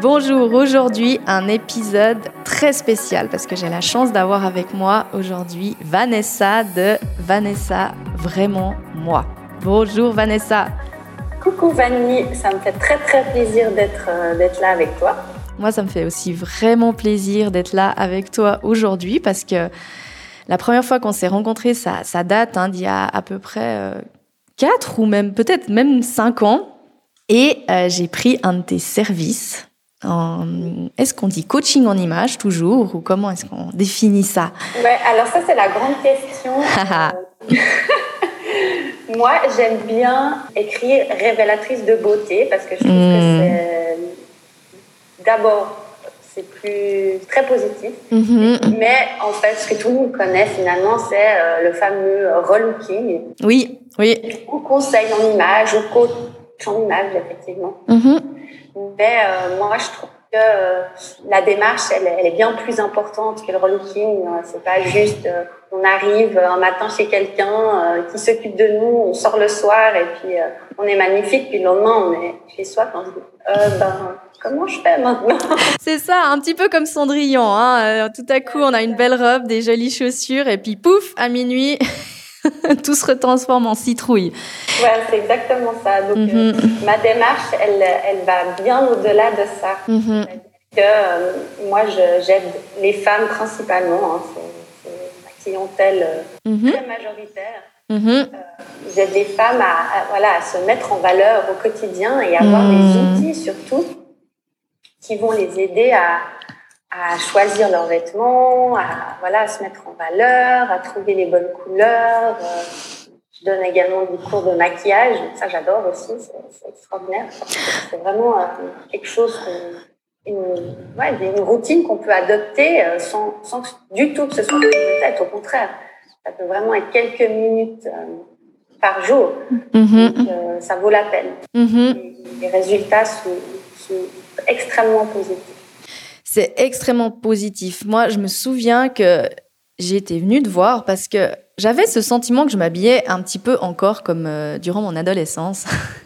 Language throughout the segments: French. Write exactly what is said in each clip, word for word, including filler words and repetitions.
Bonjour, aujourd'hui un épisode très spécial parce que j'ai la chance d'avoir avec moi aujourd'hui Vanessa de Vanessa Vraiment Moi. Bonjour Vanessa. Coucou Vanny, ça me fait très très plaisir d'être, euh, d'être là avec toi. Moi ça me fait aussi vraiment plaisir d'être là avec toi aujourd'hui parce que la première fois qu'on s'est rencontrés, ça, ça date hein, d'il y a à peu près euh, quatre ou même peut-être même cinq ans. Et euh, j'ai pris un de tes services. En... Est-ce qu'on dit coaching en images toujours ou comment est-ce qu'on définit ça? Ouais, alors ça c'est la grande question. euh... Moi j'aime bien écrire révélatrice de beauté parce que je trouve mmh. que c'est d'abord c'est plus très positif. Mmh. Mais en fait ce que tout le monde connaît finalement c'est euh, le fameux relooking. Oui, oui. Ou conseil en images ou coach en image, effectivement. Mm-hmm. Mais euh, moi, je trouve que euh, la démarche, elle, elle est bien plus importante que le relooking. C'est pas juste, euh, on arrive un matin chez quelqu'un euh, qui s'occupe de nous, on sort le soir et puis euh, on est magnifique, puis le lendemain, on est chez soi. Quand on se dit, euh, ben, comment je fais maintenant? C'est ça, un petit peu comme Cendrillon. Hein. Tout à coup, on a une belle robe, des jolies chaussures et puis pouf, à minuit... tout se retransforme en citrouille. Ouais, c'est exactement ça. Donc, mm-hmm. euh, ma démarche, elle, elle va bien au-delà de ça. Mm-hmm. Que, euh, moi, je, j'aide les femmes principalement. Hein, c'est, c'est ma clientèle euh, mm-hmm. très majoritaire. Mm-hmm. Euh, j'aide les femmes à, à, voilà, à se mettre en valeur au quotidien et à avoir mm-hmm. des outils surtout qui vont les aider à à choisir leurs vêtements, à, voilà, à se mettre en valeur, à trouver les bonnes couleurs. Euh, je donne également des cours de maquillage, ça j'adore aussi, c'est, c'est extraordinaire. C'est vraiment euh, quelque chose, une, ouais, une routine qu'on peut adopter euh, sans, sans du tout que ce soit prise de tête, au contraire. Ça peut vraiment être quelques minutes euh, par jour, mm-hmm. donc euh, ça vaut la peine. Mm-hmm. Les, les résultats sont, sont extrêmement positifs. C'est extrêmement positif. Moi, je me souviens que j'étais venue te voir parce que j'avais ce sentiment que je m'habillais un petit peu encore comme euh, durant mon adolescence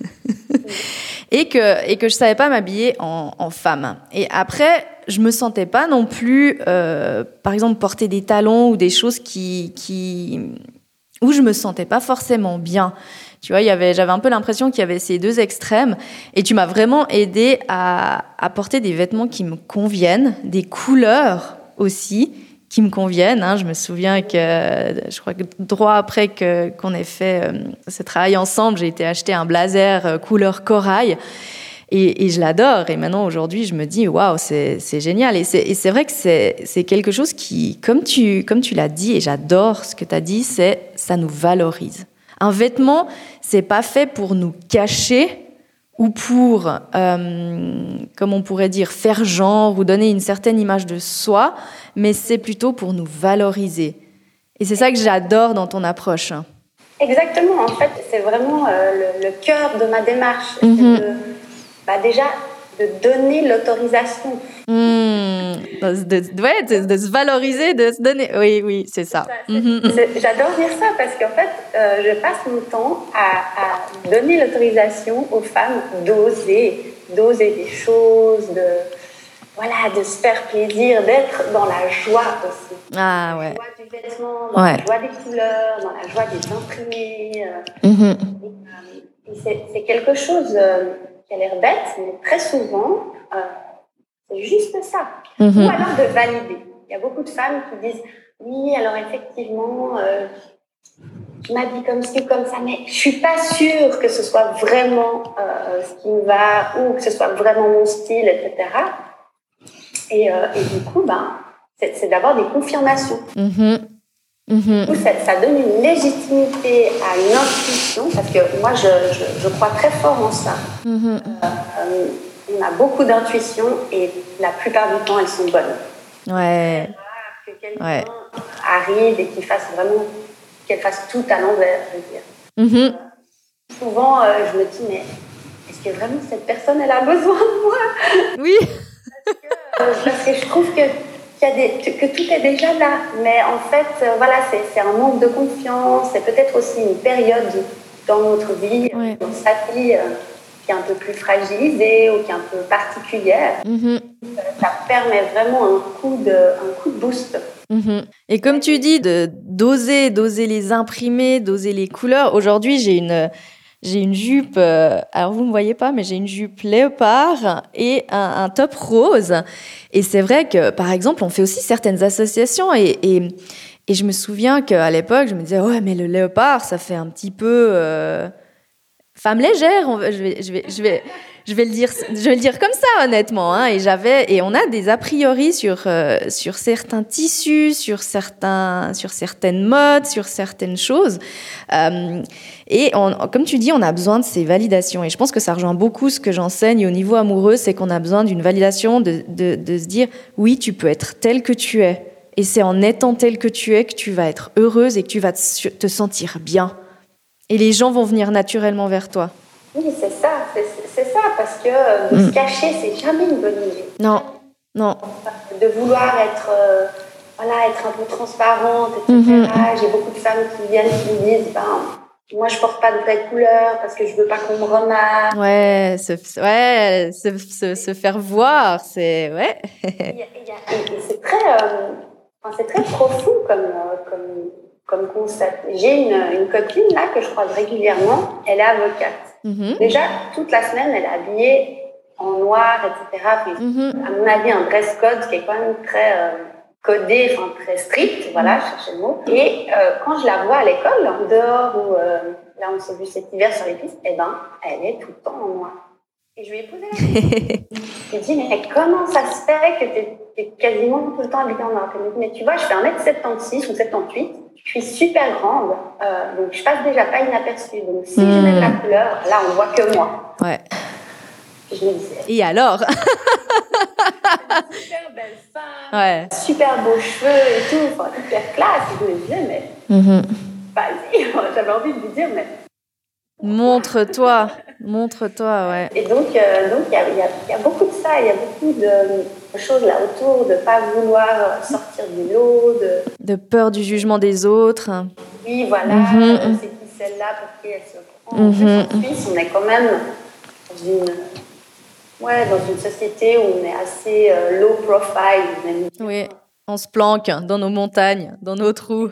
et que et que je savais pas m'habiller en, en femme. Et après, je me sentais pas non plus, euh, par exemple, porter des talons ou des choses qui qui où je me sentais pas forcément bien. Tu vois, il y avait, j'avais un peu l'impression qu'il y avait ces deux extrêmes et tu m'as vraiment aidée à, à porter des vêtements qui me conviennent, des couleurs aussi qui me conviennent. Hein. Je me souviens que, je crois que droit après que, qu'on ait fait euh, ce travail ensemble, j'ai été acheter un blazer euh, couleur corail et, et je l'adore. Et maintenant, aujourd'hui, je me dis, waouh, c'est, c'est génial. Et c'est, et c'est vrai que c'est, c'est quelque chose qui, comme tu, comme tu l'as dit, et j'adore ce que tu as dit, c'est ça nous valorise. Un vêtement, c'est pas fait pour nous cacher ou pour, euh, comme on pourrait dire, faire genre ou donner une certaine image de soi, mais c'est plutôt pour nous valoriser. Et c'est ça que j'adore dans ton approche. Exactement. En fait, c'est vraiment euh, le, le cœur de ma démarche. Mm-hmm. C'est de, bah déjà de donner l'autorisation. Mmh. De, de, ouais, de, de se valoriser, de se donner. Oui, oui, c'est ça. C'est ça c'est, c'est, j'adore dire ça parce qu'en fait, euh, je passe mon temps à, à donner l'autorisation aux femmes d'oser, d'oser des choses, de, voilà, de se faire plaisir, d'être dans la joie aussi. Ah dans ouais. La joie du vêtement, dans ouais. la joie des couleurs, dans la joie des imprimés. Euh, mmh. et, et c'est, c'est quelque chose euh, qui a l'air bête, mais très souvent. Euh, C'est juste ça. Mm-hmm. Ou alors de valider. Il y a beaucoup de femmes qui disent « Oui, alors effectivement, euh, je m'habille comme ci, comme ça, mais je ne suis pas sûre que ce soit vraiment euh, ce qui me va ou que ce soit vraiment mon style, et cetera » Et, euh, et du coup, ben, c'est, c'est d'avoir des confirmations. Mm-hmm. Mm-hmm. Du coup, ça, ça donne une légitimité à l'intuition, parce que moi, je, je, je crois très fort en ça. Mm-hmm. Euh, euh, On a beaucoup d'intuition et la plupart du temps, elles sont bonnes. Ouais. Que quelqu'un ouais. arrive et qu'il fasse vraiment, qu'elle fasse tout à l'envers, je veux dire. Mm-hmm. Euh, souvent, euh, je me dis, mais est-ce que vraiment cette personne, elle a besoin de moi? Oui. Parce que, euh, parce que je trouve que, qu'il y a des, que tout est déjà là. Mais en fait, euh, voilà, c'est, c'est un manque de confiance. C'est peut-être aussi une période dans notre vie, ouais. dans sa vie, euh, qui est un peu plus fragilisée ou qui est un peu particulière. Mm-hmm. Ça permet vraiment un coup de, un coup de boost. Mm-hmm. Et comme tu dis, de, d'oser, d'oser les imprimer, d'oser les couleurs. Aujourd'hui, j'ai une, j'ai une jupe, euh, alors vous ne me voyez pas, mais j'ai une jupe léopard et un, un top rose. Et c'est vrai que, par exemple, on fait aussi certaines associations et... et Et je me souviens qu'à l'époque, je me disais, ouais, mais le léopard, ça fait un petit peu euh, femme légère. On va, je vais, je vais, je vais, je vais le dire, je vais le dire comme ça, honnêtement. Hein. Et j'avais, et on a des a priori sur euh, sur certains tissus, sur certains, sur certaines modes, sur certaines choses. Euh, et on, comme tu dis, on a besoin de ces validations. Et je pense que ça rejoint beaucoup ce que j'enseigne au niveau amoureux, c'est qu'on a besoin d'une validation, de, de, de se dire, oui, tu peux être tel que tu es. Et c'est en étant tel que tu es que tu vas être heureuse et que tu vas te sentir bien. Et les gens vont venir naturellement vers toi. Oui, c'est ça, c'est, c'est ça, parce que de mmh. se cacher, c'est jamais une bonne idée. Non, non. De vouloir être, euh, voilà, être un peu transparente, et cetera. Mmh. J'ai beaucoup de femmes qui viennent qui me disent, ben, moi, je porte pas de vraies couleurs parce que je veux pas qu'on me remarque. Ouais, se, ouais, se, se, se faire voir, c'est ouais. et, et, et, et c'est très, euh, enfin, c'est très profond comme, euh, comme, comme concept. J'ai une, une copine là que je croise régulièrement. Elle est avocate. Mm-hmm. Déjà, toute la semaine, elle est habillée en noir, et cetera. Puis, mm-hmm. à mon avis, un dress code qui est quand même très euh, codé, enfin très strict. Voilà, je cherchais le mot. Et euh, quand je la vois à l'école, en dehors ou euh, là, on s'est vu cet hiver sur les pistes, eh ben, elle est tout le temps en noir. Et je lui ai posé la question. Je lui ai dit, mais comment ça se fait que t'es, t'es quasiment tout le temps habillée en noir? Elle me dit, mais tu vois, je fais un mètre soixante-seize ou soixante-dix, je suis super grande, euh, donc je passe déjà pas inaperçue. Donc si mmh. je mets de la couleur, là, on voit que moi. Ouais. Je me disais. Et alors? Super belle femme, ouais. Super beaux cheveux et tout, enfin, hyper classe. Et je me disais, mais mmh. vas-y, j'avais envie de lui dire, mais. Montre-toi, montre-toi, ouais. Et donc, euh, donc il y a, y, a, y a beaucoup de ça, il y a beaucoup de choses là autour, de pas vouloir sortir du lot, de... De peur du jugement des autres. Oui, voilà, mm-hmm. euh, c'est qui celle-là, pour qui elle se prend. Mm-hmm. En Suisse, on est quand même dans une, ouais, dans une société où on est assez euh, low profile. Même. Oui, on se planque dans nos montagnes, dans nos trous.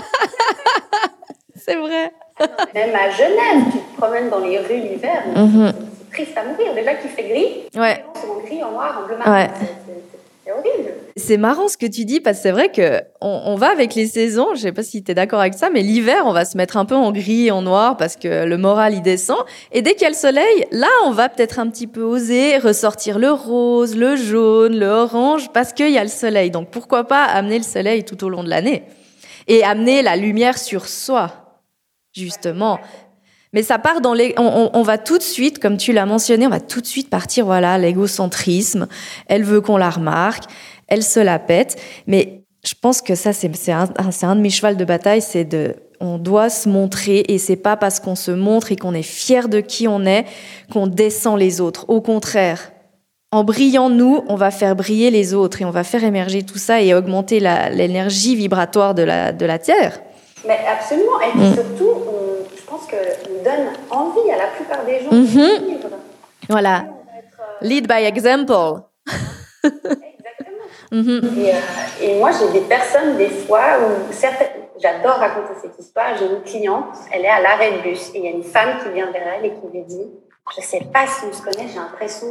C'est vrai. Même à Genève, tu te promènes dans les rues l'hiver, mm-hmm. c'est, c'est triste à mourir. Déjà qu'il fait gris, ouais. c'est en gris, en noir, en bleu marine. Ouais. C'est, c'est, c'est horrible. C'est marrant ce que tu dis, parce que c'est vrai qu'on on va avec les saisons, je ne sais pas si tu es d'accord avec ça, mais l'hiver, on va se mettre un peu en gris et en noir parce que le moral, il descend. Et dès qu'il y a le soleil, là, on va peut-être un petit peu oser ressortir le rose, le jaune, le orange, parce qu'il y a le soleil. Donc pourquoi pas amener le soleil tout au long de l'année et amener la lumière sur soi. Justement. Mais ça part dans les... On, on, on va tout de suite, comme tu l'as mentionné, on va tout de suite partir, voilà, l'égocentrisme. Elle veut qu'on la remarque, elle se la pète. Mais je pense que ça, c'est, c'est, un, c'est un de mes chevals de bataille, c'est de... On doit se montrer et c'est pas parce qu'on se montre et qu'on est fier de qui on est qu'on descend les autres. Au contraire, en brillant nous, on va faire briller les autres et on va faire émerger tout ça et augmenter la, l'énergie vibratoire de la, de la Terre. Mais absolument, et puis mmh. surtout, on, je pense qu'on donne envie à la plupart des gens mmh. de vivre. Voilà, être, euh... lead by example. Exactement. Mmh. Et, euh, et moi, j'ai des personnes, des fois, où certaines... j'adore raconter cette histoire, j'ai une cliente, elle est à l'arrêt de bus, et il y a une femme qui vient vers elle et qui lui dit, je ne sais pas si on se connaît, j'ai l'impression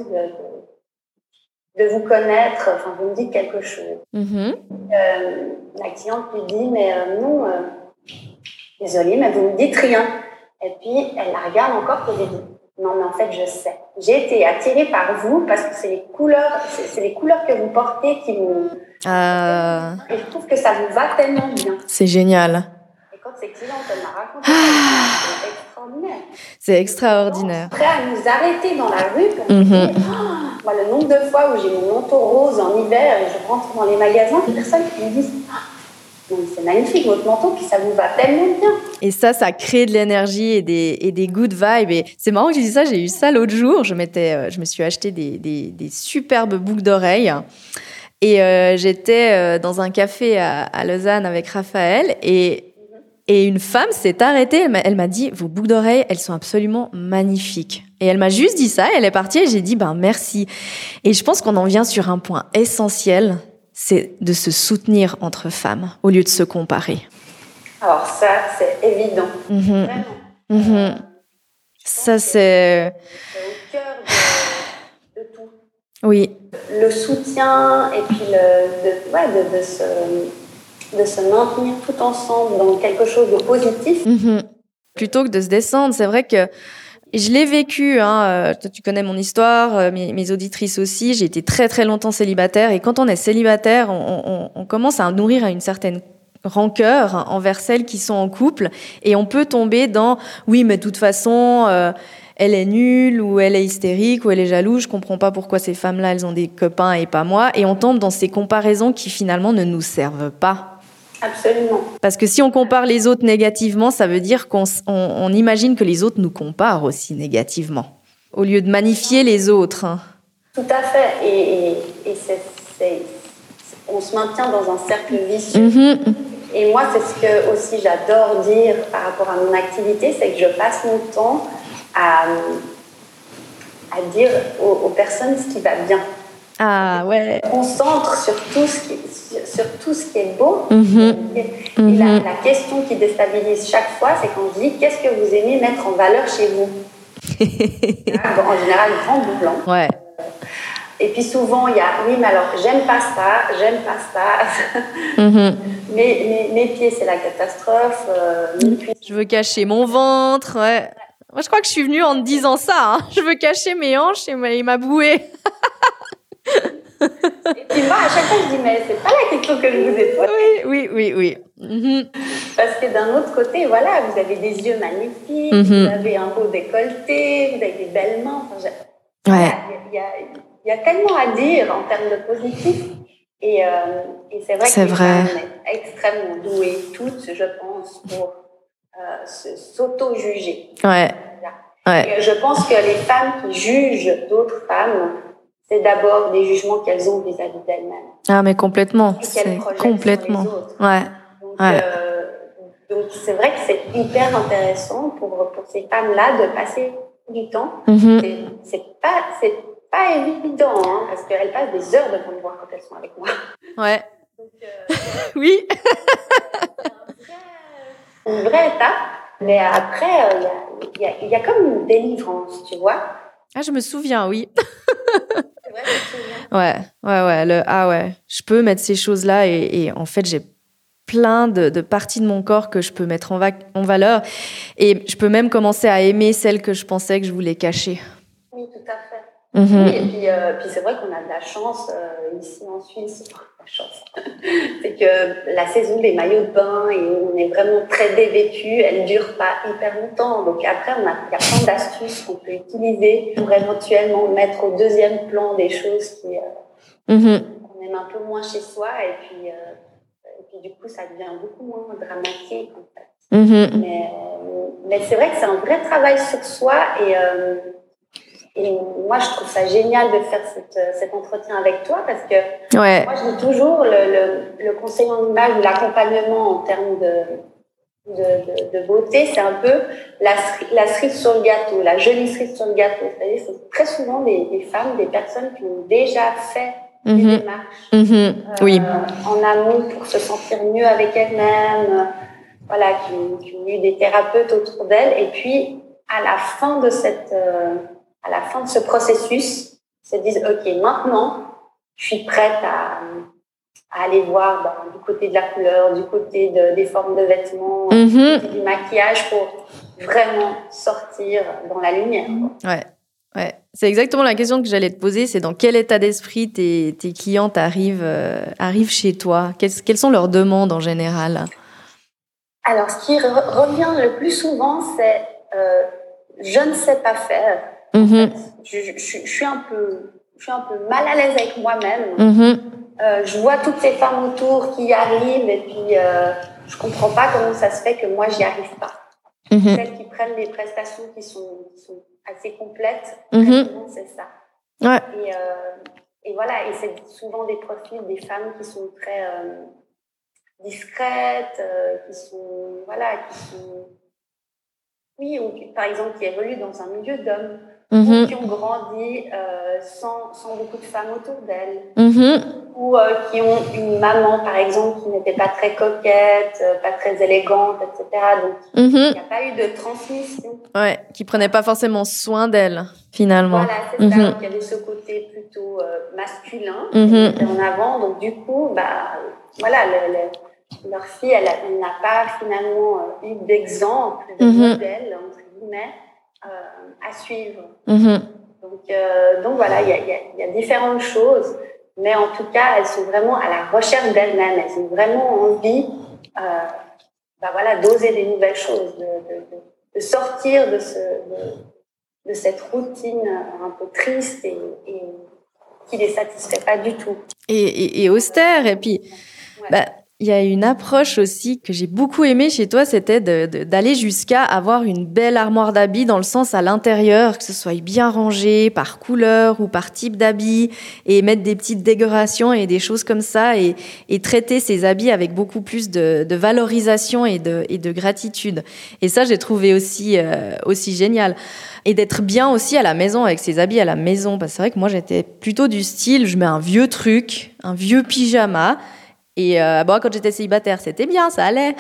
de, de, de vous connaître, enfin, vous me dites quelque chose. Mmh. Euh, la cliente lui dit, mais euh, non... Euh, désolée, mais vous ne me dites rien. Et puis, elle la regarde encore et elle dit, non, mais en fait, je sais. J'ai été attirée par vous parce que c'est les couleurs, c'est, c'est les couleurs que vous portez qui m'ont... Euh... Et je trouve que ça vous va tellement bien. C'est génial. Et quand ces clientes, elle m'a raconté, c'est extraordinaire. C'est extraordinaire. Prêt à nous arrêter dans la rue pour mm-hmm. dire, oh, moi, le nombre de fois où j'ai mon manteau rose en hiver et je rentre dans les magasins, des personnes qui me disent... Oh, donc, c'est magnifique, votre manteau, puis ça vous va tellement bien. Et ça, ça crée de l'énergie et des, et des good vibes. Et c'est marrant que je dise ça, j'ai eu ça l'autre jour. Je, m'étais, je me suis acheté des, des, des superbes boucles d'oreilles. Et euh, j'étais dans un café à, à Lausanne avec Raphaël. Et Et une femme s'est arrêtée, elle m'a, elle m'a dit « Vos boucles d'oreilles, elles sont absolument magnifiques. » Et elle m'a juste dit ça, elle est partie et j'ai dit « Ben merci. » Et je pense qu'on en vient sur un point essentiel, c'est de se soutenir entre femmes au lieu de se comparer. Alors ça, c'est évident. Mmh. Vraiment. Mmh. Euh, ça, c'est... c'est au cœur de, de tout. Oui. Le soutien et puis le, de, ouais, de, de, se, de se maintenir tout ensemble dans quelque chose de positif. Mmh. Plutôt que de se descendre, c'est vrai que je l'ai vécu, hein. Toi, tu connais mon histoire, mes, mes auditrices aussi. J'ai été très très longtemps célibataire et quand on est célibataire, on, on, on commence à nourrir à une certaine rancœur envers celles qui sont en couple et on peut tomber dans oui mais de toute façon euh, elle est nulle ou elle est hystérique ou elle est jalouse, je comprends pas pourquoi ces femmes-là elles ont des copains et pas moi, et on tombe dans ces comparaisons qui finalement ne nous servent pas. Absolument. Parce que si on compare les autres négativement, ça veut dire qu'on on, on imagine que les autres nous comparent aussi négativement au lieu de magnifier les autres. Tout à fait, et, et, et c'est, c'est, on se maintient dans un cercle vicieux. Mm-hmm. Et moi, c'est ce que aussi j'adore dire par rapport à mon activité, c'est que je passe mon temps à, à dire aux, aux personnes ce qui va bien. Ah ouais. On se concentre sur tout ce qui, sur, sur tout ce qui est beau. Mm-hmm. Et, et mm-hmm. la, la question qui déstabilise chaque fois, c'est quand je dis « Qu'est-ce que vous aimez mettre en valeur chez vous ?» En général, grand blanc. Ouais. Et puis souvent, il y a « Oui, mais alors, j'aime pas ça, j'aime pas ça. Mm-hmm. mes, mes, mes pieds, c'est la catastrophe. Euh, je veux cacher mon ventre. Ouais. Moi, je crois que je suis venue en te disant ça. Hein. Je veux cacher mes hanches et ma, et ma bouée. Et puis moi, à chaque fois, je dis, mais c'est pas la question que je vous ai posée. Oui, oui, oui, oui. Mm-hmm. Parce que d'un autre côté, voilà, vous avez des yeux magnifiques, mm-hmm. vous avez un beau décolleté, vous avez des belles mains. Enfin, je... Ouais. Il y a, il y a tellement à dire en termes de positif. Et, euh, et c'est vrai c'est que vrai. on est extrêmement douées, toutes, je pense, pour euh, se, s'auto-juger. Ouais. Ouais. Et je pense que les femmes qui jugent d'autres femmes, c'est d'abord des jugements qu'elles ont vis-à-vis d'elles-mêmes. Ah, mais complètement. C'est complètement. Ouais. Donc, ouais. Euh, donc, c'est vrai que c'est hyper intéressant pour, pour ces femmes-là de passer du temps. Mm-hmm. C'est, c'est pas, c'est pas évident, hein, parce qu'elles passent des heures devant me voir quand elles sont avec moi. Ouais. Donc, euh, oui. c'est une vraie étape. Mais après, il euh, y, y, y, y a comme une délivrance, tu vois. Ah, je me souviens, oui. C'est vrai, je me souviens. Ouais, ouais, ouais. Le, ah ouais, je peux mettre ces choses-là et, et en fait, j'ai plein de, de parties de mon corps que je peux mettre en, va- en valeur. Et je peux même commencer à aimer celles que je pensais que je voulais cacher. Oui, tout à fait. Mm-hmm. Oui, et puis, euh, puis c'est vrai qu'on a de la chance euh, ici en Suisse. La chance. C'est que la saison des maillots de bain, et on est vraiment très dévêtus, elle ne dure pas hyper longtemps. Donc après, on a, il y a plein d'astuces qu'on peut utiliser pour éventuellement mettre au deuxième plan des choses qui, euh, mm-hmm. qu'on aime un peu moins chez soi. Et puis, euh, et puis du coup, ça devient beaucoup moins dramatique en fait. Mm-hmm. Mais, euh, mais c'est vrai que c'est un vrai travail sur soi et... Euh, Et moi, je trouve ça génial de faire cette, cet entretien avec toi parce que ouais. moi, je dis toujours le, le, le conseil en image ou l'accompagnement en termes de, de, de, de beauté, c'est un peu la, la cerise sur le gâteau, la jolie cerise sur le gâteau. C'est-à-dire, c'est très souvent des, des femmes, des personnes qui ont déjà fait mm-hmm. des démarches mm-hmm. euh, oui. en amont pour se sentir mieux avec elles-mêmes, voilà, qui, qui ont eu des thérapeutes autour d'elles. Et puis, à la fin de cette... Euh, à la fin de ce processus, se disent « Ok, maintenant, je suis prête à, à aller voir ben, du côté de la couleur, du côté de, des formes de vêtements, mm-hmm. du côté du maquillage pour vraiment sortir dans la lumière. » Ouais, ouais. C'est exactement la question que j'allais te poser, c'est dans quel état d'esprit tes, tes clientes arrivent, euh, arrivent chez toi? Quelles, quelles sont leurs demandes en général? Alors, ce qui re- revient le plus souvent, c'est euh, « Je ne sais pas faire ». Mm-hmm. Je, je, je, je suis un peu, je suis un peu mal à l'aise avec moi-même. Mm-hmm. Euh, je vois toutes ces femmes autour qui y arrivent et puis euh, je comprends pas comment ça se fait que moi j'y arrive pas. Mm-hmm. Celles qui prennent des prestations qui sont, qui sont assez complètes, mm-hmm. très souvent c'est ça. Ouais. Et, euh, et voilà, et c'est souvent des profils des femmes qui sont très, euh, discrètes, euh, qui sont, voilà, qui sont, oui, ou par exemple qui évoluent dans un milieu d'hommes, mm-hmm. ou qui ont grandi euh, sans, sans beaucoup de femmes autour d'elles, mm-hmm. ou euh, qui ont une maman, par exemple, qui n'était pas très coquette, euh, pas très élégante, et cetera. Donc, il mm-hmm. n'y a pas eu de transmission. Ouais, qui prenait pas forcément soin d'elle, finalement. Voilà, c'est mm-hmm. ça. Donc, il y avait ce côté plutôt euh, masculin mm-hmm. qui était en avant. Donc, du coup, bah, voilà, le, le, leur fille, elle, elle n'a pas finalement euh, eu d'exemple, de mm-hmm. modèle, entre guillemets, euh, à suivre. Mm-hmm. Donc, euh, donc, voilà, il y a, y, a, y a différentes choses. Mais en tout cas, elles sont vraiment à la recherche d'elles-mêmes. Elles ont vraiment envie euh, bah voilà, d'oser des nouvelles choses, de, de, de, de sortir de, ce, de, de cette routine un peu triste et, et qui ne les satisfait pas du tout. Et, et, et austère. Et puis, ouais. bah, il y a une approche aussi que j'ai beaucoup aimée chez toi, c'était de, de, d'aller jusqu'à avoir une belle armoire d'habits dans le sens à l'intérieur, que ce soit bien rangé par couleur ou par type d'habits, et mettre des petites décorations et des choses comme ça, et, et traiter ces habits avec beaucoup plus de, de valorisation et de, et de gratitude. Et ça, j'ai trouvé aussi, euh, aussi génial. Et d'être bien aussi à la maison avec ses habits à la maison, parce que c'est vrai que moi, j'étais plutôt du style, je mets un vieux truc, un vieux pyjama. Et euh, bon, quand j'étais célibataire, c'était bien, ça allait.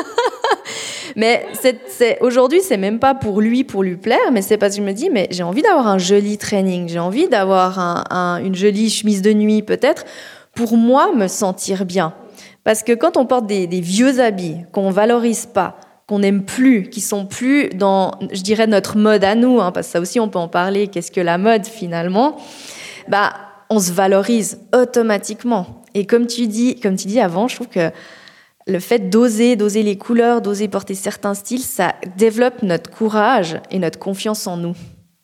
Mais c'est, c'est, aujourd'hui, c'est même pas pour lui, pour lui plaire, mais c'est parce que je me dis, mais j'ai envie d'avoir un joli training, j'ai envie d'avoir un, un, une jolie chemise de nuit, peut-être, pour moi, me sentir bien. Parce que quand on porte des, des vieux habits qu'on valorise pas, qu'on n'aime plus, qui sont plus dans, je dirais, notre mode à nous, hein, parce que ça aussi, on peut en parler, qu'est-ce que la mode, finalement, bah, on se valorise automatiquement. Et comme tu dis, comme tu dis avant, je trouve que le fait d'oser, d'oser les couleurs, d'oser porter certains styles, ça développe notre courage et notre confiance en nous.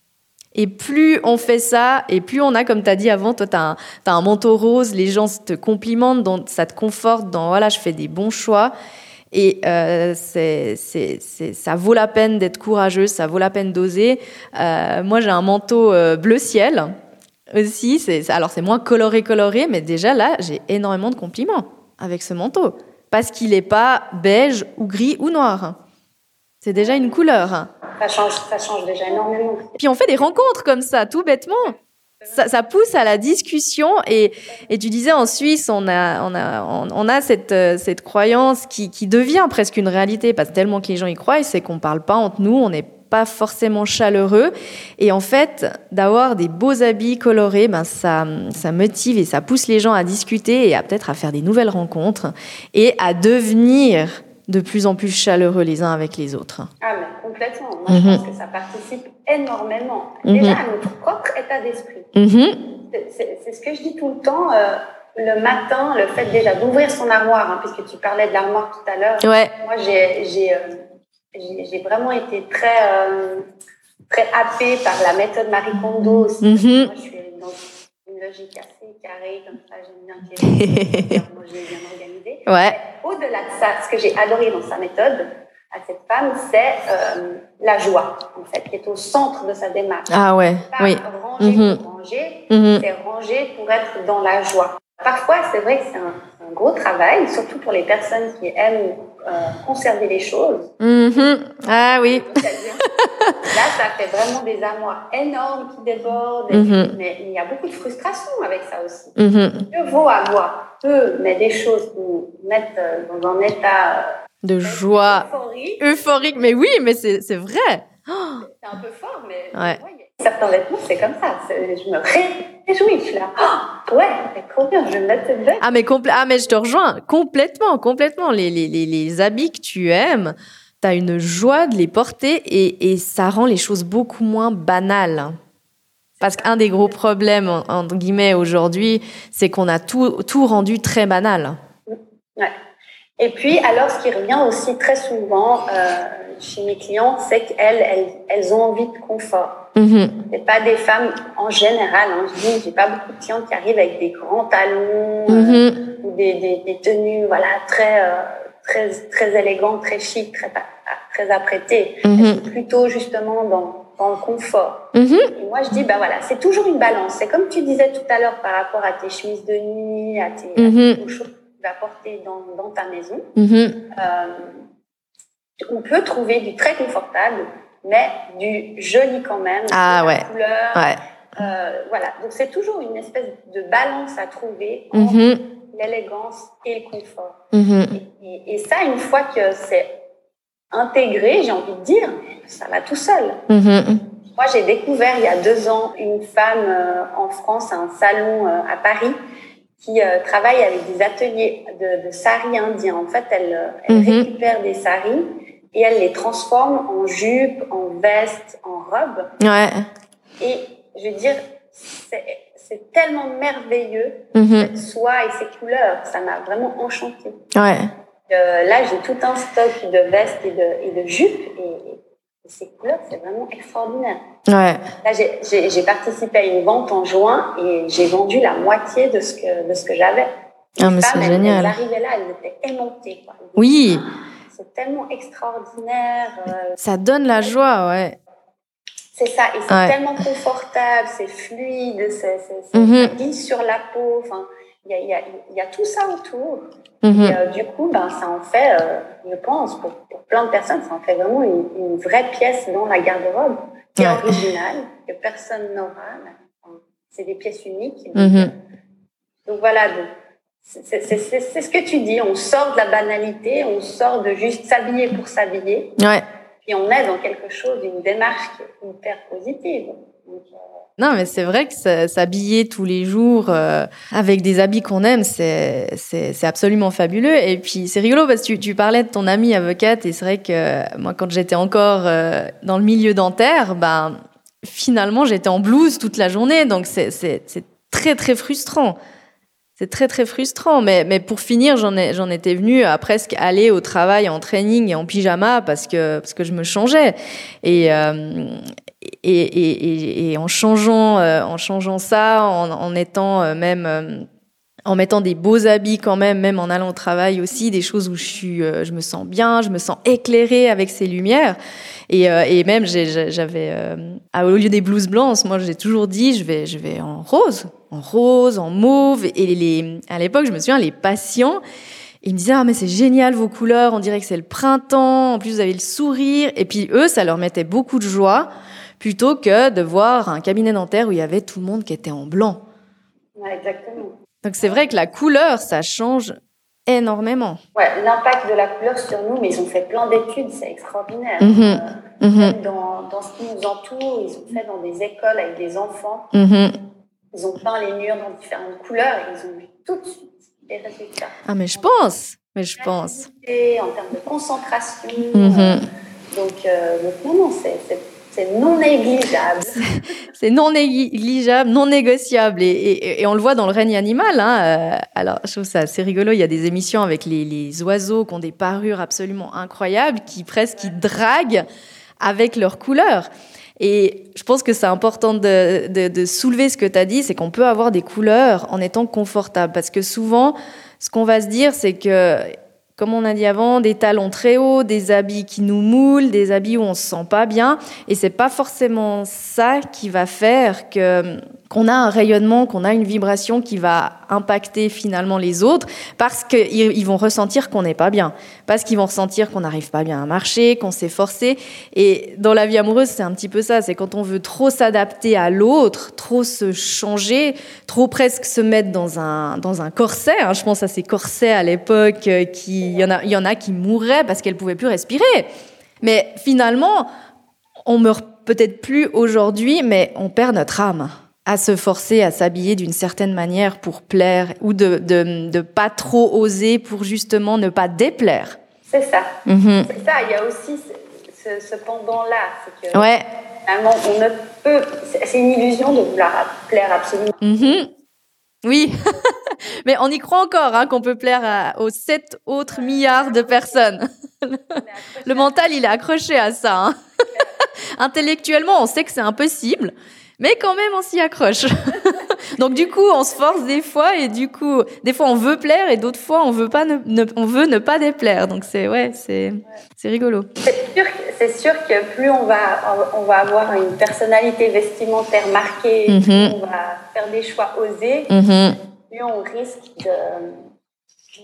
Et plus on fait ça, et plus on a, comme tu as dit avant, toi, tu as un, t'as un manteau rose, les gens te complimentent, donc ça te conforte dans, voilà, je fais des bons choix. Et euh, c'est, c'est, c'est, ça vaut la peine d'être courageuse, ça vaut la peine d'oser. Euh, moi, j'ai un manteau euh, bleu ciel. Aussi, c'est, alors c'est moins coloré coloré, mais déjà là, j'ai énormément de compliments avec ce manteau parce qu'il n'est pas beige ou gris ou noir. C'est déjà une couleur. Ça change, ça change déjà énormément. Puis on fait des rencontres comme ça, tout bêtement. Ça, ça pousse à la discussion et, et tu disais en Suisse, on a, on a, on, on a cette, cette croyance qui, qui devient presque une réalité parce que tellement que les gens y croient, c'est qu'on parle pas entre nous, on n'est pas forcément chaleureux. Et en fait, d'avoir des beaux habits colorés, ben ça, ça motive et ça pousse les gens à discuter et à peut-être à faire des nouvelles rencontres et à devenir de plus en plus chaleureux les uns avec les autres. Ah, mais complètement. Moi, mm-hmm. je pense que ça participe énormément. Mm-hmm. Déjà à notre propre état d'esprit. Mm-hmm. C'est, c'est, c'est ce que je dis tout le temps. Euh, le matin, le fait déjà d'ouvrir son armoire, hein, puisque tu parlais de l'armoire tout à l'heure. Ouais. Moi, j'ai... j'ai euh, J'ai, j'ai vraiment été très, euh, très happée par la méthode Marie Kondo aussi. Mm-hmm. Moi, je suis dans une logique assez carrée, comme ça, j'aime bien qu'il y ait moi, je l'ai bien organisée. Ouais. Au-delà de ça, ce que j'ai adoré dans sa méthode, à cette femme, c'est euh, la joie, en fait, qui est au centre de sa démarche. Ah ouais, pas oui. ranger mm-hmm. pour ranger, mm-hmm. c'est ranger pour être dans la joie. Parfois, c'est vrai que c'est un, un gros travail, surtout pour les personnes qui aiment euh, conserver les choses. Mm-hmm. Ah oui. Là, ça fait vraiment des armoires énormes qui débordent, mm-hmm. mais il y a beaucoup de frustration avec ça aussi. Mm-hmm. Mieux vaut avoir peu, mais des choses qui nous mettent dans un état de joie, euphorique. euphorique. Mais oui, mais c'est, c'est vrai. C'est, c'est un peu fort, mais ouais. Ouais, certains vêtements, c'est comme ça. C'est, je me réjouis. Je suis là. Oh, ouais, c'est trop bien. Je vais me mettre cette veste. Ah, mais, compl- ah, mais je te rejoins complètement, complètement. Les, les, les, les habits que tu aimes, tu as une joie de les porter et, et ça rend les choses beaucoup moins banales. Parce qu'un des gros problèmes, entre guillemets, aujourd'hui, c'est qu'on a tout, tout rendu très banal. Ouais. Et puis, alors, ce qui revient aussi très souvent euh, chez mes clientes, c'est qu'elles, elles, elles ont envie de confort. Mm-hmm. C'est pas des femmes en général. Hein, je dis, j'ai pas beaucoup de clientes qui arrivent avec des grands talons, mm-hmm. euh, ou des, des, des tenues, voilà, très, euh, très, très élégantes, très chic, très, très apprêtées. Mm-hmm. Elles sont plutôt justement dans, dans le confort. Mm-hmm. Et moi, je dis, bah voilà, c'est toujours une balance. C'est comme tu disais tout à l'heure par rapport à tes chemises de nuit, à tes, mm-hmm. à tes choses. vas porter dans, dans ta maison. Mm-hmm. Euh, on peut trouver du très confortable, mais du joli quand même. Ah de ouais. La couleur. Ouais. Euh, voilà. Donc c'est toujours une espèce de balance à trouver entre Mm-hmm. l'élégance et le confort. Mm-hmm. Et, et, et ça, une fois que c'est intégré, j'ai envie de dire, ça va tout seul. Mm-hmm. Moi, j'ai découvert il y a deux ans une femme euh, en France, à un salon euh, à Paris, qui euh, travaille avec des ateliers de, de saris indiens. En fait, elle, elle mm-hmm. récupère des saris et elle les transforme en jupes, en vestes, en robes. Ouais. Et je veux dire, c'est, c'est tellement merveilleux, mm-hmm. cette soie et ces couleurs. Ça m'a vraiment enchantée. Ouais. Euh, là, j'ai tout un stock de vestes et de, et de jupes. Et, et ces couleurs, c'est vraiment extraordinaire. Ouais. Là, j'ai, j'ai, j'ai participé à une vente en juin et j'ai vendu la moitié de ce que, de ce que j'avais. Les ah, mais femmes, c'est elles, génial. elles arrivaient là, elles étaient aimantées. Quoi. Elles oui. disaient, ah, c'est tellement extraordinaire. Euh, ça donne la joie, ouais. C'est ça, et c'est ouais. tellement confortable, c'est fluide, c'est, c'est, c'est mm-hmm. ça glisse sur la peau. Enfin, il y a, y, a, y a tout ça autour. Mm-hmm. Et euh, du coup, ben, ça en fait, euh, je pense, pour, pour plein de personnes, ça en fait vraiment une, une vraie pièce dans la garde-robe, qui est ouais. originale, que personne n'aura. Enfin, c'est des pièces uniques. Donc, mm-hmm. donc voilà, donc, c'est, c'est, c'est, c'est ce que tu dis, on sort de la banalité, on sort de juste s'habiller pour s'habiller. Ouais. Puis on est dans quelque chose, une démarche qui est hyper positive. Donc, euh... Non, mais c'est vrai que s'habiller tous les jours euh, avec des habits qu'on aime, c'est, c'est, c'est absolument fabuleux. Et puis, c'est rigolo parce que tu, tu parlais de ton amie avocate et c'est vrai que moi, quand j'étais encore euh, dans le milieu dentaire, ben, finalement, j'étais en blouse toute la journée. Donc, c'est, c'est, c'est très, très frustrant. C'est très, très frustrant. Mais, mais pour finir, j'en, ai, j'en étais venue à presque aller au travail en training et en pyjama parce que, parce que je me changeais. Et, euh, et, et, et, et en changeant, euh, en changeant ça, en, en étant euh, même... Euh, en mettant des beaux habits quand même, même en allant au travail aussi, des choses où je suis, euh, je me sens bien, je me sens éclairée avec ces lumières. Et, euh, et même, j'ai, j'avais, euh, au lieu des blouses blanches, moi, j'ai toujours dit, je vais, je vais en rose, en rose, en mauve. Et les, à l'époque, je me souviens, les patients, ils me disaient, ah, mais c'est génial vos couleurs, on dirait que c'est le printemps, en plus, vous avez le sourire. Et puis, eux, ça leur mettait beaucoup de joie, plutôt que de voir un cabinet dentaire où il y avait tout le monde qui était en blanc. Ouais, exactement. Donc, c'est vrai que la couleur, ça change énormément. Ouais, l'impact de la couleur sur nous, mais ils ont fait plein d'études, c'est extraordinaire. Mmh. Euh, mmh. Même dans, dans ce qui nous entoure, ils ont fait dans des écoles avec des enfants. Mmh. Ils ont peint les murs dans différentes couleurs et ils ont vu tout de suite les résultats. Ah, mais je pense, mais je pense. En termes de concentration. Mmh. Euh, donc, euh, donc, non, non, c'est... c'est C'est non négligeable. C'est non négligeable, non négociable. Et, et, et on le voit dans le règne animal. Hein. Alors, je trouve ça assez rigolo. Il y a des émissions avec les, les oiseaux qui ont des parures absolument incroyables, qui presque qui draguent avec leurs couleurs. Et je pense que c'est important de, de, de soulever ce que tu as dit, c'est qu'on peut avoir des couleurs en étant confortable. Parce que souvent, ce qu'on va se dire, c'est que... Comme on a dit avant, des talons très hauts, des habits qui nous moulent, des habits où on se sent pas bien. Et c'est pas forcément ça qui va faire que, qu'on a un rayonnement, qu'on a une vibration qui va impacter finalement les autres parce qu'ils ils vont ressentir qu'on n'est pas bien. Parce qu'ils vont ressentir qu'on n'arrive pas bien à marcher, qu'on s'est forcé. Et dans la vie amoureuse, c'est un petit peu ça. C'est quand on veut trop s'adapter à l'autre, trop se changer, trop presque se mettre dans un, dans un corset. Hein. Je pense à ces corsets à l'époque euh, qui, il y en a, il y en a qui mourraient parce qu'elles pouvaient plus respirer. Mais finalement, on meurt peut-être plus aujourd'hui, mais on perd notre âme à se forcer à s'habiller d'une certaine manière pour plaire ou de, de, de pas trop oser pour justement ne pas déplaire. C'est ça. Mm-hmm. C'est ça. Il y a aussi ce, ce, ce pendant-là. C'est que ouais. Finalement, on ne peut... C'est une illusion de vouloir plaire absolument. Mm-hmm. Oui. Mais on y croit encore, hein, qu'on peut plaire à, aux sept autres milliards de personnes. Le mental, il est accroché à ça. Hein. Intellectuellement, on sait que c'est impossible. Mais quand même, on s'y accroche. Donc, du coup, on se force des fois et du coup, des fois, on veut plaire et d'autres fois, on veut pas ne, ne, on veut ne pas déplaire. Donc, c'est, ouais, c'est, ouais. c'est rigolo. C'est sûr, que, c'est sûr que plus on va, on va avoir une personnalité vestimentaire marquée, mm-hmm. plus on va faire des choix osés, mm-hmm. plus on risque de,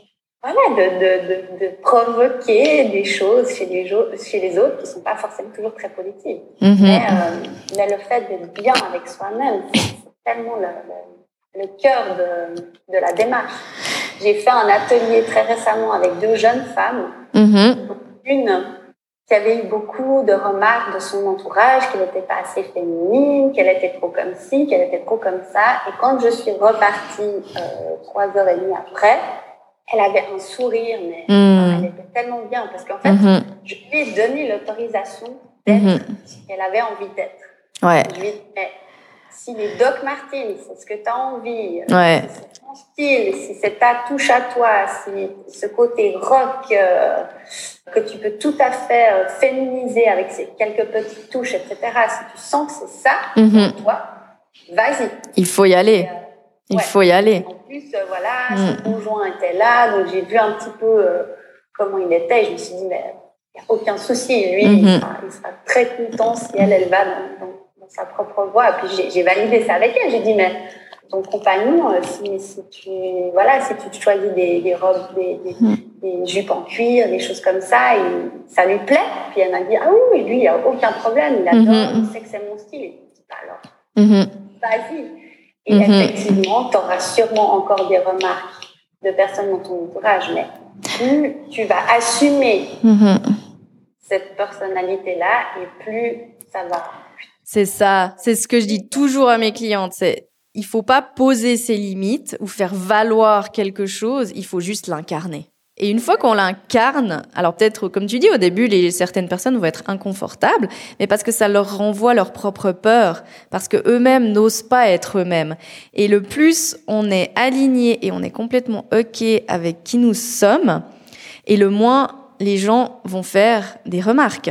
voilà, de, de, de, de provoquer des choses chez les, chez les autres qui ne sont pas forcément toujours très positives. Mm-hmm. Mais, euh, mais le fait d'être bien avec soi-même, c'est tellement le, le, le cœur de, de la démarche. J'ai fait un atelier très récemment avec deux jeunes femmes. Mm-hmm. Une qui avait eu beaucoup de remarques de son entourage, qu'elle n'était pas assez féminine, qu'elle était trop comme ci, qu'elle était trop comme ça. Et quand je suis repartie euh, trois heures et demie après, elle avait un sourire, mais mmh. elle était tellement bien. Parce qu'en fait, mmh. je lui ai donné l'autorisation d'être mmh. ce qu'elle avait envie d'être. Ouais. Je lui ai dit, mais si les Doc Martens, c'est ce que tu as envie, ouais. si c'est ton style, si c'est ta touche à toi, si ce côté rock euh, que tu peux tout à fait euh, féminiser avec ces quelques petites touches, et cetera, si tu sens que c'est ça mmh. pour toi, vas-y. Il faut y aller. Et, euh, Il ouais. faut y aller. En plus, euh, voilà, mmh. son conjoint était là, donc j'ai vu un petit peu euh, comment il était. Et je me suis dit, mais il n'y a aucun souci. Lui, mmh. il, sera, il sera très content si elle, elle va dans, dans, dans sa propre voie. Et puis j'ai, j'ai validé ça avec elle. J'ai dit, mais ton compagnon, euh, si, si tu voilà, si tu choisis des, des robes, des, des, mmh. des jupes en cuir, des choses comme ça, et ça lui plaît. Puis elle m'a dit, ah oui, lui, il n'y a aucun problème. Il adore, mmh. il sait que c'est mon style. Et je dis, bah alors, mmh. vas-y. Et mmh. effectivement, tu auras sûrement encore des remarques de personnes dans ton entourage, mais plus tu vas assumer mmh. cette personnalité-là, et plus ça va. C'est ça, c'est ce que je dis toujours à mes clientes, c'est il faut pas poser ses limites ou faire valoir quelque chose, il faut juste l'incarner. Et une fois qu'on l'incarne, alors peut-être, comme tu dis, au début, les, certaines personnes vont être inconfortables, mais parce que ça leur renvoie leur propre peur, parce que eux-mêmes n'osent pas être eux-mêmes. Et le plus on est aligné et on est complètement OK avec qui nous sommes, et le moins les gens vont faire des remarques.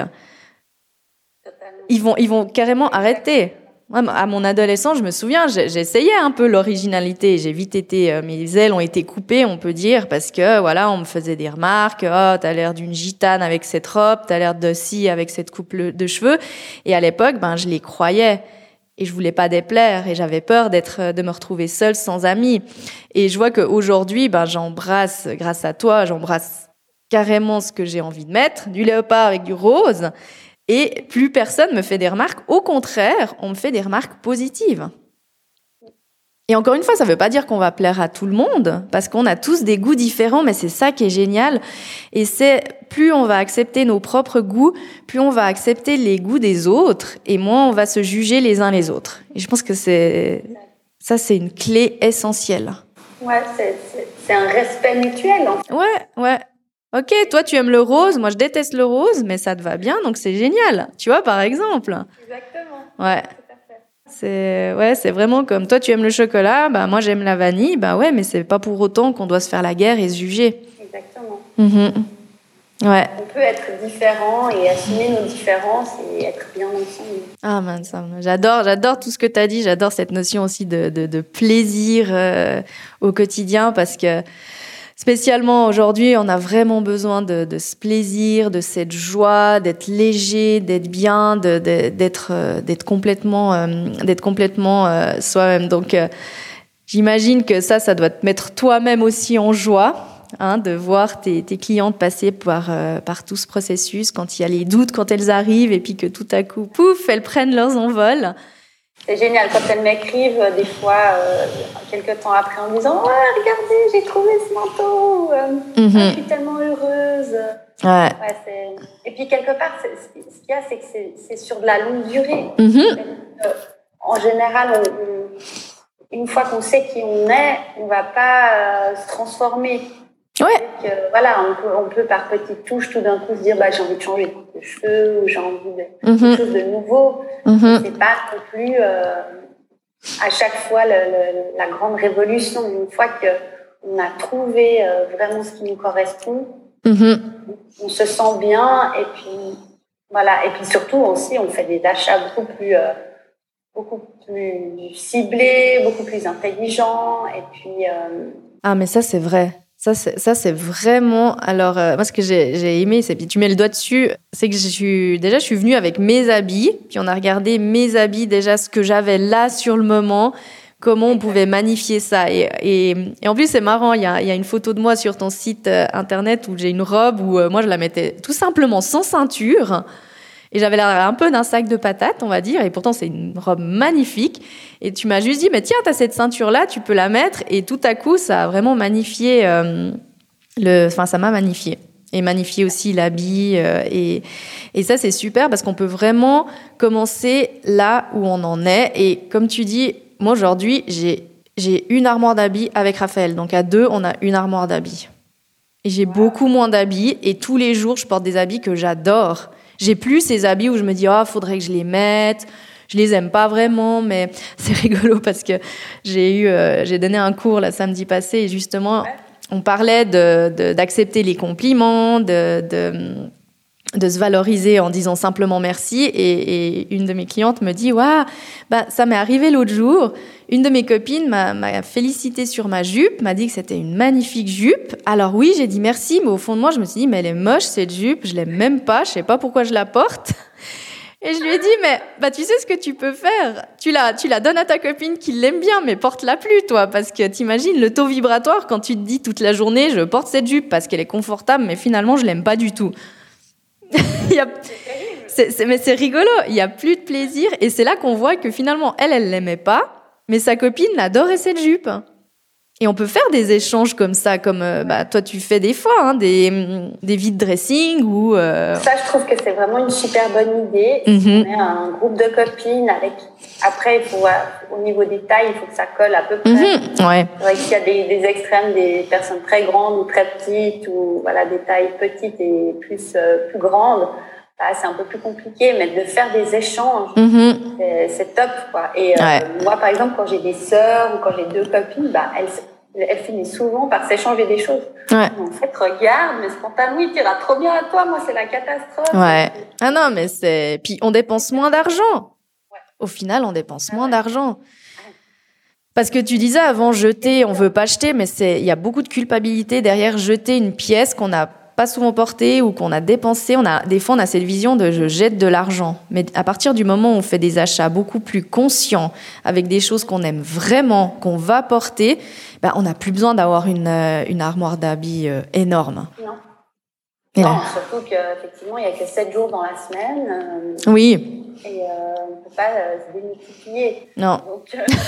Ils vont, ils vont carrément arrêter. À mon adolescence, je me souviens, j'essayais un peu l'originalité. J'ai vite été, mes ailes ont été coupées, on peut dire, parce que voilà, on me faisait des remarques. Oh, t'as l'air d'une gitane avec cette robe, t'as l'air de ci avec cette coupe de cheveux. Et à l'époque, ben, je les croyais. Et je voulais pas déplaire. Et j'avais peur d'être, de me retrouver seule, sans amis. Et je vois qu'aujourd'hui, ben, j'embrasse, grâce à toi, j'embrasse carrément ce que j'ai envie de mettre. Du léopard avec du rose. Et plus personne me fait des remarques. Au contraire, on me fait des remarques positives. Et encore une fois, ça ne veut pas dire qu'on va plaire à tout le monde, parce qu'on a tous des goûts différents, mais c'est ça qui est génial. Et c'est plus on va accepter nos propres goûts, plus on va accepter les goûts des autres, et moins on va se juger les uns les autres. Et je pense que c'est ça, c'est une clé essentielle. Ouais, c'est, c'est, c'est un respect mutuel. En fait. Ouais, ouais. Ok, toi tu aimes le rose, moi je déteste le rose, mais ça te va bien, donc c'est génial. Tu vois, par exemple. Exactement. Ouais. Tout à fait. C'est, ouais, c'est vraiment comme toi tu aimes le chocolat, bah moi j'aime la vanille, bah ouais, mais c'est pas pour autant qu'on doit se faire la guerre et se juger. Exactement. Mm-hmm. Ouais. On peut être différent et assumer nos différences et être bien ensemble. Ah man, ça, j'adore, j'adore tout ce que tu as dit, j'adore cette notion aussi de, de, de plaisir euh, au quotidien, parce que spécialement aujourd'hui, on a vraiment besoin de, de ce plaisir, de cette joie, d'être léger, d'être bien, de, de, d'être, euh, d'être complètement, euh, d'être complètement euh, soi-même. Donc, euh, j'imagine que ça, ça doit te mettre toi-même aussi en joie, hein, de voir tes, tes clientes passer par, euh, par tout ce processus, quand il y a les doutes, quand elles arrivent, et puis que tout à coup, pouf, elles prennent leurs envols. C'est génial quand elles m'écrivent des fois euh, quelques temps après en me disant « Ouais, regardez, j'ai trouvé ce manteau, euh, mm-hmm. ah, je suis tellement heureuse. » Ouais. Ouais, c'est... Et puis quelque part, c'est, ce qu'il y a, c'est que c'est, c'est sur de la longue durée. Mm-hmm. Euh, en général, on, on, une fois qu'on sait qui on est, on ne va pas euh, se transformer. Ouais. Donc, euh, voilà, on peut, on peut par petites touches tout d'un coup se dire bah, j'ai envie de changer de coupe de cheveux ou j'ai envie de mm-hmm. quelque chose de nouveau. Mm-hmm. C'est pas non plus euh, à chaque fois le, le, la grande révolution. Une fois qu'on a trouvé euh, vraiment ce qui nous correspond, mm-hmm. on se sent bien et puis voilà. Et puis surtout aussi, on fait des achats beaucoup plus euh, beaucoup plus ciblés, beaucoup plus intelligents et puis. Euh, ah mais ça c'est vrai. Ça c'est, ça, c'est vraiment... Alors, euh, moi, ce que j'ai, j'ai aimé, c'est... Puis tu mets le doigt dessus, c'est que je suis... Déjà, je suis venue avec mes habits, puis on a regardé mes habits, déjà, ce que j'avais là, sur le moment, comment on pouvait magnifier ça. Et, et, et en plus, c'est marrant, il y a, il y a une photo de moi sur ton site euh, internet où j'ai une robe où euh, moi, je la mettais tout simplement sans ceinture. Et j'avais l'air un peu d'un sac de patates, on va dire. Et pourtant, c'est une robe magnifique. Et tu m'as juste dit, mais tiens, t'as cette ceinture-là, tu peux la mettre. Et tout à coup, ça a vraiment magnifié euh, le... Enfin, ça m'a magnifié. Et magnifier aussi l'habit. Euh, et, et ça, c'est super parce qu'on peut vraiment commencer là où on en est. Et comme tu dis, moi, aujourd'hui, j'ai, j'ai une armoire d'habits avec Raphaël. Donc, à deux, on a une armoire d'habits. Et j'ai wow. beaucoup moins d'habits. Et tous les jours, je porte des habits que j'adore. J'ai plus ces habits où je me dis « Ah, oh, faudrait que je les mette ». Je les aime pas vraiment, mais c'est rigolo parce que j'ai eu, euh, j'ai donné un cours la samedi passé et justement... On parlait de, de, d'accepter les compliments, de, de, de se valoriser en disant simplement merci. Et, et une de mes clientes me dit « Waouh, bah, ça m'est arrivé l'autre jour. Une de mes copines m'a, m'a félicité sur ma jupe, m'a dit que c'était une magnifique jupe. Alors oui, j'ai dit merci, mais au fond de moi, je me suis dit « Mais elle est moche cette jupe, je l'aime même pas, je sais pas pourquoi je la porte. » Et je lui ai dit, mais bah, tu sais ce que tu peux faire, tu la, tu la donnes à ta copine qui l'aime bien, mais porte-la plus, toi, parce que t'imagines le taux vibratoire quand tu te dis toute la journée, je porte cette jupe parce qu'elle est confortable, mais finalement, je l'aime pas du tout. Il y a... c'est, c'est, mais c'est rigolo, il y a plus de plaisir, et c'est là qu'on voit que finalement, elle, elle l'aimait pas, mais sa copine adorait cette jupe. Et on peut faire des échanges comme ça, comme euh, bah, toi tu fais des fois, hein, des, des vide dressing ou. Euh... Ça, je trouve que c'est vraiment une super bonne idée. Mm-hmm. On est un groupe de copines avec. Après, il faut au niveau des tailles, il faut que ça colle à peu près. Mm-hmm. Ouais. C'est vrai qu'il y a des, des extrêmes, des personnes très grandes ou très petites, ou voilà des tailles petites et plus euh, plus grandes. Bah, c'est un peu plus compliqué, mais de faire des échanges, mm-hmm. c'est, c'est top, quoi. Et euh, ouais. moi, par exemple, quand j'ai des sœurs ou quand j'ai deux copines, bah elles Elle finit souvent par s'échanger des choses. Ouais. En fait, regarde, mais ce pantalon, il t'ira trop bien à toi. Moi, c'est la catastrophe. Ouais. Ah non, mais c'est... Puis, on dépense moins d'argent. Ouais. Au final, on dépense ah moins ouais. d'argent. Parce que tu disais avant, jeter, on veut pas jeter, mais c'est... il y a beaucoup de culpabilité derrière jeter une pièce qu'on n'a pas souvent portée ou qu'on a dépensée. On a... Des fois, on a cette vision de « je jette de l'argent ». Mais à partir du moment où on fait des achats beaucoup plus conscients, avec des choses qu'on aime vraiment, qu'on va porter... Ben, on n'a plus besoin d'avoir une, euh, une armoire d'habits euh, énorme. Non. Et non, là... surtout qu'effectivement, il n'y a que sept jours dans la semaine. Euh, oui. Et euh, on ne peut pas euh, se démultiplier. Non. Donc,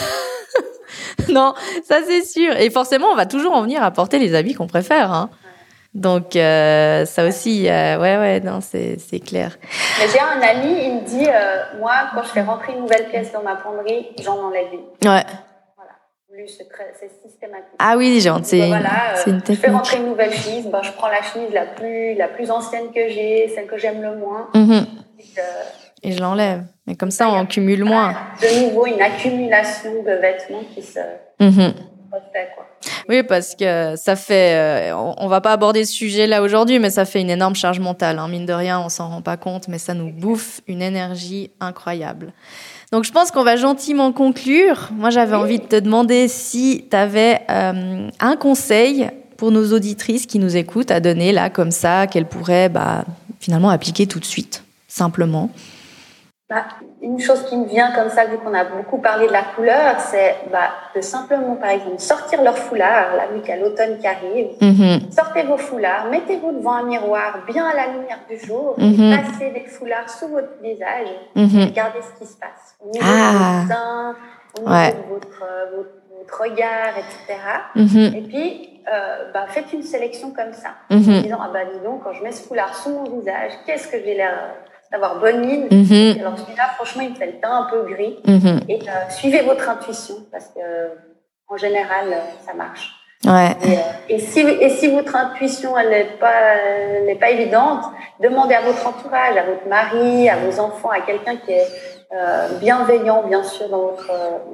euh... non, ça c'est sûr. Et forcément, on va toujours en venir à porter les habits qu'on préfère. Hein. Ouais. Donc, euh, ça aussi, euh, ouais, ouais, non, c'est, c'est clair. Mais j'ai un ami, il me dit, euh, moi, quand je fais rentrer une nouvelle pièce dans ma penderie, j'en enlève une. Ouais. Lui, c'est, très, c'est systématique. Ah oui, genre, c'est, ben voilà, c'est une technique. Je fais rentrer une nouvelle chemise, ben, je prends la chemise la plus, la plus ancienne que j'ai, celle que j'aime le moins. Mm-hmm. Et, euh, et je l'enlève. Mais comme ça, on en cumule moins. De nouveau, une accumulation de vêtements qui se mm-hmm. refait, quoi. Oui, parce que ça fait... Euh, on, on va pas aborder ce sujet-là aujourd'hui, mais ça fait une énorme charge mentale. Hein. Mine de rien, on s'en rend pas compte, mais ça nous bouffe une énergie incroyable. Donc, je pense qu'on va gentiment conclure. Moi, j'avais envie de te demander si tu avais euh, un conseil pour nos auditrices qui nous écoutent à donner, là, comme ça, qu'elles pourraient bah, finalement appliquer tout de suite, simplement. Bah, une chose qui me vient comme ça, vu qu'on a beaucoup parlé de la couleur, c'est bah, de simplement, par exemple, sortir leur foulard, là, vu qu'il y a l'automne qui arrive. Mm-hmm. Sortez vos foulards, mettez-vous devant un miroir, bien à la lumière du jour, mm-hmm. et passez des foulards sous votre visage, mm-hmm. et regardez ce qui se passe. Au niveau ah. de votre teint, au niveau ouais. de votre, euh, votre, votre regard, et cetera. Mm-hmm. Et puis, euh, bah, faites une sélection comme ça, mm-hmm. en disant, ah bah dis donc, quand je mets ce foulard sous mon visage, qu'est-ce que j'ai l'air... d'avoir bonne mine. Mm-hmm. Alors celui-là, franchement, il me fait le teint un peu gris. Mm-hmm. Et euh, suivez votre intuition, parce que en général, ça marche. Ouais. Et, euh, et, si, et si votre intuition, elle n'est pas, elle n'est pas évidente, demandez à votre entourage, à votre mari, à vos enfants, à quelqu'un qui est euh, bienveillant, bien sûr, dans votre,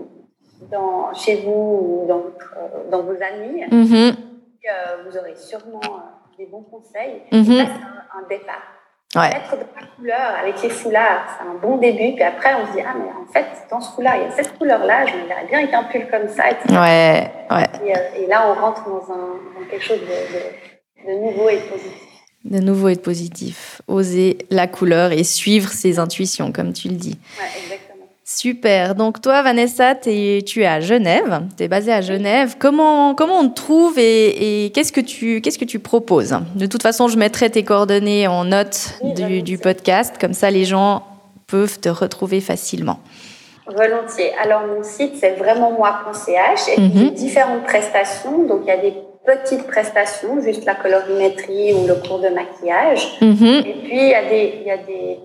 dans, chez vous ou dans, votre, dans vos amis. Mm-hmm. Et, euh, vous aurez sûrement euh, des bons conseils. Mm-hmm. Et ça, c'est un, un départ. Ouais. Mettre de la couleur avec les foulards, c'est un bon début. Puis après, on se dit, ah, mais en fait, dans ce foulard, il y a cette couleur-là, je me verrais bien avec un pull comme ça. Et, ouais, ouais. Et, euh, et là, on rentre dans, un, dans quelque chose de, de, de nouveau et de positif. De nouveau et de positif. Oser la couleur et suivre ses intuitions, comme tu le dis. Ouais, exactement. Super. Donc toi, Vanessa, t'es, tu es à Genève. Tu es basée à Genève. Comment, comment on te trouve et, et qu'est-ce que tu, qu'est-ce que tu proposes? De toute façon, je mettrai tes coordonnées en note oui, du, du podcast. Comme ça, les gens peuvent te retrouver facilement. Volontiers. Alors, mon site, c'est vraiment moi point c h et puis mm-hmm. j'ai différentes prestations. Donc, il y a des petites prestations, juste la colorimétrie ou le cours de maquillage. Mm-hmm. Et puis, il y a des, il y a des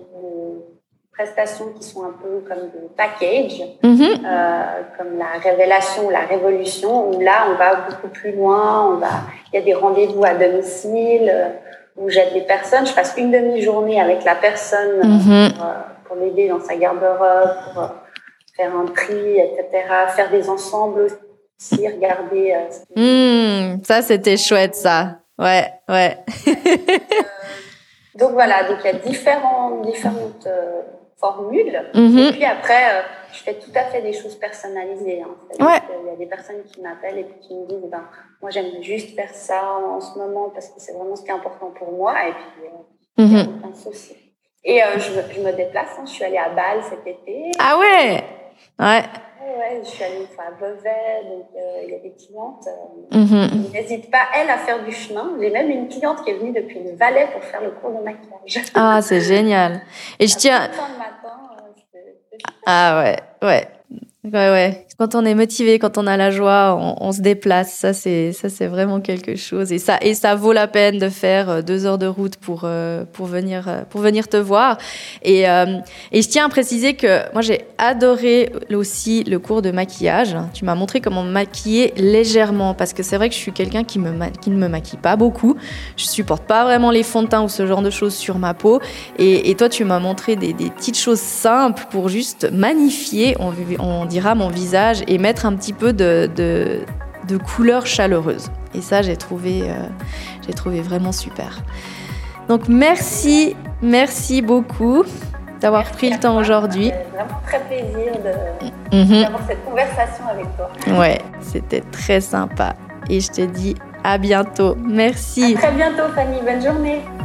prestations qui sont un peu comme des packages, mm-hmm. euh, comme la révélation ou la révolution, où là, on va beaucoup plus loin. On va, il y a des rendez-vous à domicile euh, où j'aide les personnes. Je passe une demi-journée avec la personne mm-hmm. pour, euh, pour l'aider dans sa garde-robe, pour euh, faire un tri, et cetera, faire des ensembles aussi, regarder. Euh, mmh, ça, c'était chouette, ça. Ouais, ouais. euh, donc voilà, donc il y a différentes, différentes euh, formules. Mmh. Et puis après, euh, je fais tout à fait des choses personnalisées. Hein. Ouais. Il y a des personnes qui m'appellent et puis qui me disent, ben, moi j'aime juste faire ça en ce moment parce que c'est vraiment ce qui est important pour moi. Et puis, euh, mmh. il y a aucun souci. Et euh, je, je me déplace. Hein. Je suis allée à Bâle cet été. Ah ouais. Ouais. Ouais, je suis allée une fois à Beauvais, donc euh, il y a des clientes euh, mm-hmm. qui n'hésitent pas, elles, à faire du chemin. J'ai même une cliente qui est venue depuis le Valais pour faire le cours de maquillage. Ah, c'est génial. Et je tiens... Le matin, euh, c'est, c'est... Ah ouais, ouais. Ouais, ouais. Quand on est motivé, quand on a la joie, on, on se déplace. Ça, c'est, ça, c'est vraiment quelque chose. Et ça, et ça vaut la peine de faire deux heures de route pour, euh, pour venir, pour venir te voir. Et, euh, et je tiens à préciser que moi, j'ai adoré aussi le cours de maquillage. Tu m'as montré comment maquiller légèrement parce que c'est vrai que je suis quelqu'un qui me, ma- qui ne me maquille pas beaucoup. Je supporte pas vraiment les fonds de teint ou ce genre de choses sur ma peau. Et, et toi, tu m'as montré des, des petites choses simples pour juste magnifier, on, on dira, mon visage et mettre un petit peu de, de, de couleur chaleureuse. Et ça, j'ai trouvé, euh, j'ai trouvé vraiment super. Donc, merci, merci beaucoup d'avoir merci pris le temps aujourd'hui. C'est vraiment très plaisir de, mm-hmm. d'avoir cette conversation avec toi. Ouais, c'était très sympa. Et je te dis à bientôt. Merci. À très bientôt, Fanny. Bonne journée.